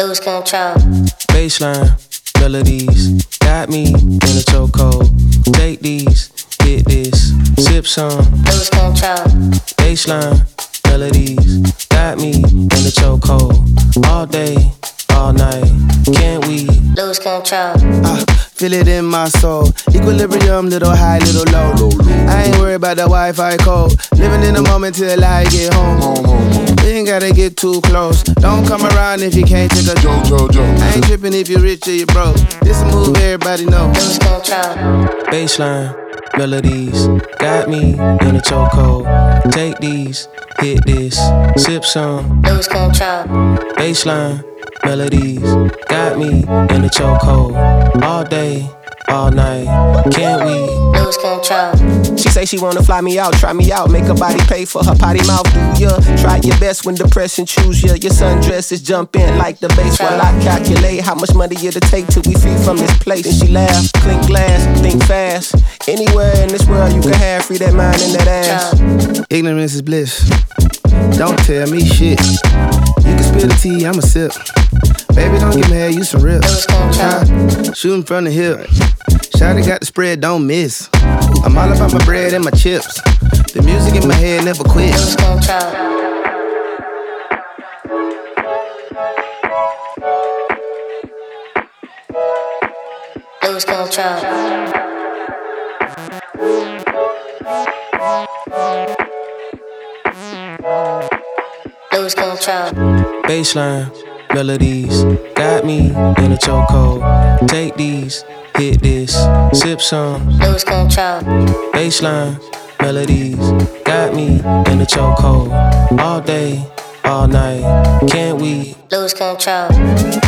lose control. Baseline, melodies, got me in a chokehold. Take these, hit this, sip some, Lose control. Baseline, melodies, got me in a chokehold. All day, all night, can't we Lose control. Feel it in my soul. Equilibrium, little high, little low. I ain't worried about the Wi-Fi code. Living in the moment till I get home. You ain't gotta get too close. Don't come around if you can't take a joke. I ain't tripping if you're rich or you broke. This a move everybody know. Lose control. Baseline, melodies, got me in a chokehold. Take these, hit this, sip some, Lose control. Baseline, melodies, got me in a chokehold. All day, all night, can't we Lose control. She say she wanna fly me out, try me out, make her body pay for her potty mouth. Do ya? Try your best when depression choose ya. Your sundresses jump in like the bass while I calculate how much money it'll take till we free from this place. And she laugh, clink glass, think fast. Anywhere in this world you can have, free that mind and that ass. Ignorance is bliss. Don't tell me shit. You can spill the tea, I'ma sip. Baby, don't get mad, you some rips. Shooting from the hip. Shawty got the spread, don't miss. I'm all about my bread and my chips. The music in my head never quits. Lose control. Lose control. Lose control. Baseline, melodies, got me in a chokehold. Take these, hit this, sip some, Lose control. Baseline, melodies, got me in a chokehold. All day, all night, can't we Lose control.